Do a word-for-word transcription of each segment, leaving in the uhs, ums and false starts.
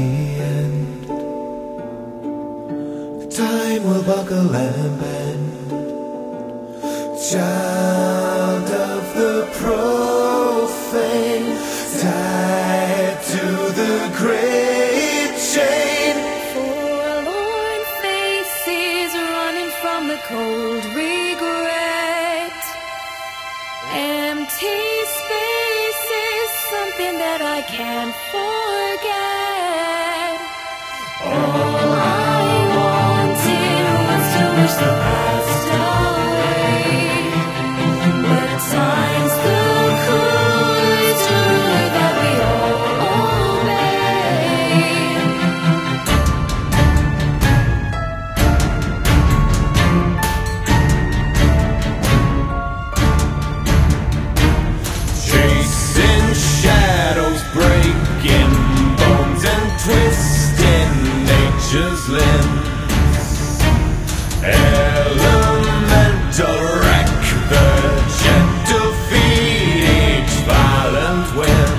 end. Time will buckle and bend. Child of the profane, tied to the great chain. Forlorn faces running from the cold regret. Empty spaces, something that I can't forget. All I wanted was to wish the past away. But at times the cooler is the rule that we all obey. Chasing shadows, breaking bones and twisting nature's limbs. Elemental wreck, the gentle feet, each violent wind.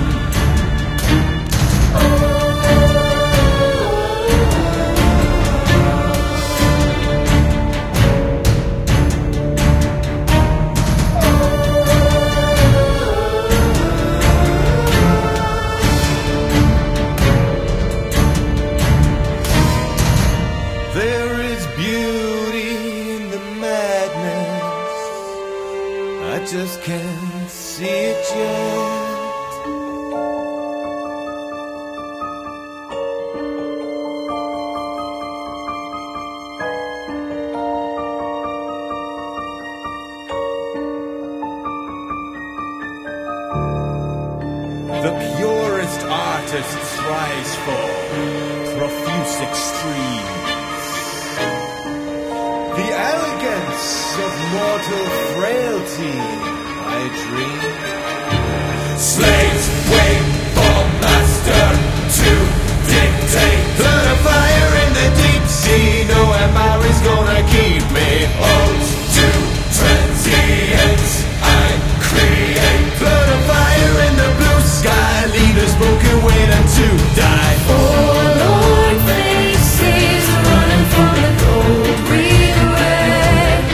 There is beauty in the madness, I just can't see it yet. The purest artist strives for profuse extremes. The elegance of mortal frailty, I dream. Slaves wait for master to dictate. Put a fire in the deep sea, no empire is gonna keep me. Ode to transience, I create. Put a fire in the blue sky, leaders broken waiting to die. Forlorn faces running from the cold regret.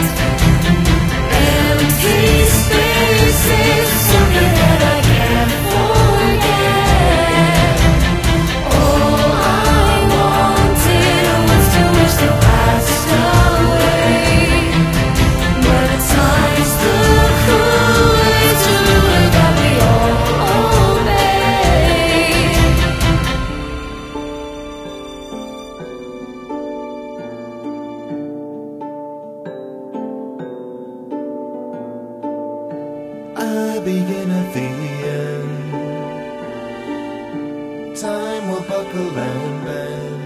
Empty spaces, something that I can't forget. All I wanted was to wish the past away. But at times the cooler is the rule that we all obey. I begin at the end. Time will buckle and bend.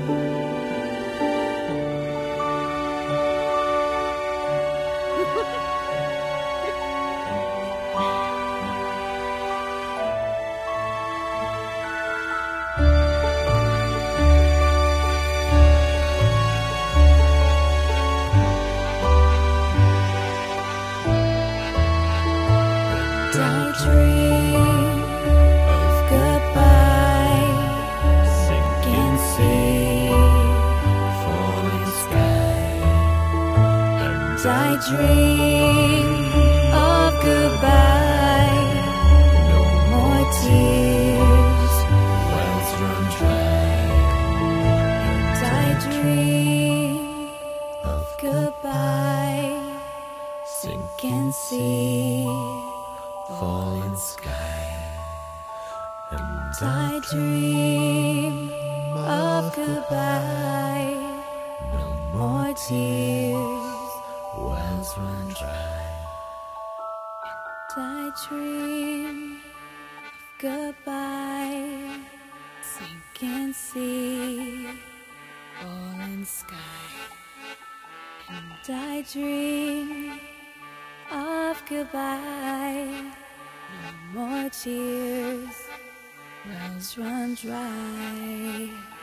I dream of goodbye, sinking sea, falling sky. And I dream of goodbye, no more tears, wells run dry. And I dream of goodbye, sinking sea, falling sky. And I dream of goodbye, no more tears, wells run dry. And I dream of goodbye, sinking sea, falling sky. And I dream of goodbye, no more tears, wells run dry.